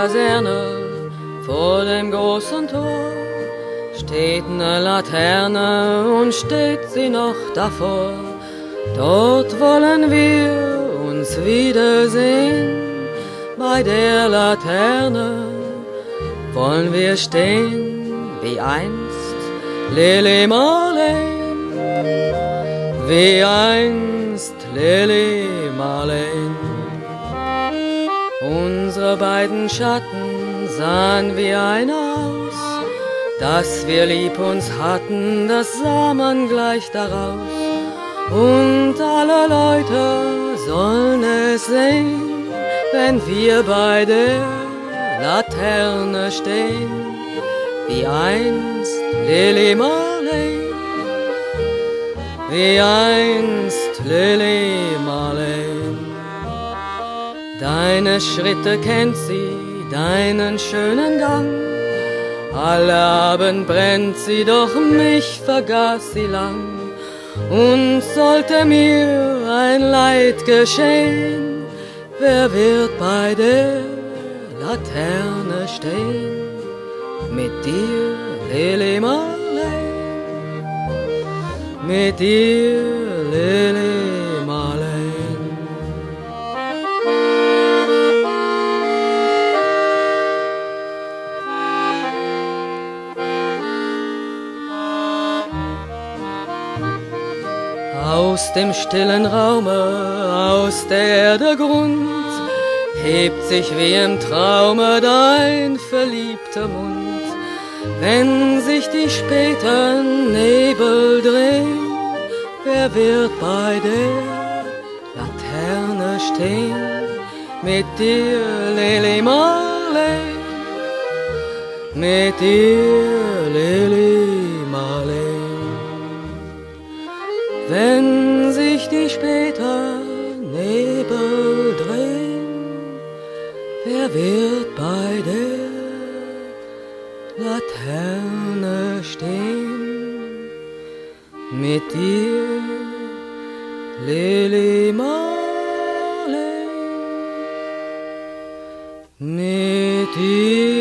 Kaserne vor dem großen Tor steht ne Laterne und steht sie noch davor. Dort wollen wir uns wiedersehen, bei der Laterne wollen wir stehen, wie einst Lili Marleen, wie einst Lili Marleen. Unsere beiden Schatten sahen wie einer aus, dass wir lieb uns hatten, das sah man gleich daraus. Und alle Leute sollen es sehen, wenn wir bei der Laterne stehen, wie einst Lili Marleen, wie einst Lili Marleen. Deine Schritte kennt sie, deinen schönen Gang, alle Abend brennt sie, doch mich vergaß sie lang. Und sollte mir ein Leid geschehen, wer wird bei der Laterne stehen? Mit dir, Lili Marleen, mit dir, Lili Marleen. Aus dem stillen Raume, aus der Erde Grund, hebt sich wie im Traume dein verliebter Mund. Wenn sich die späten Nebel drehen, wer wird bei der Laterne stehen? Mit dir, Lili Marleen, mit dir, Lili Marleen. Wenn sich die späten Nebel drehen, wer wird bei der Laterne stehen? Mit dir, Lili Marleen, mit dir.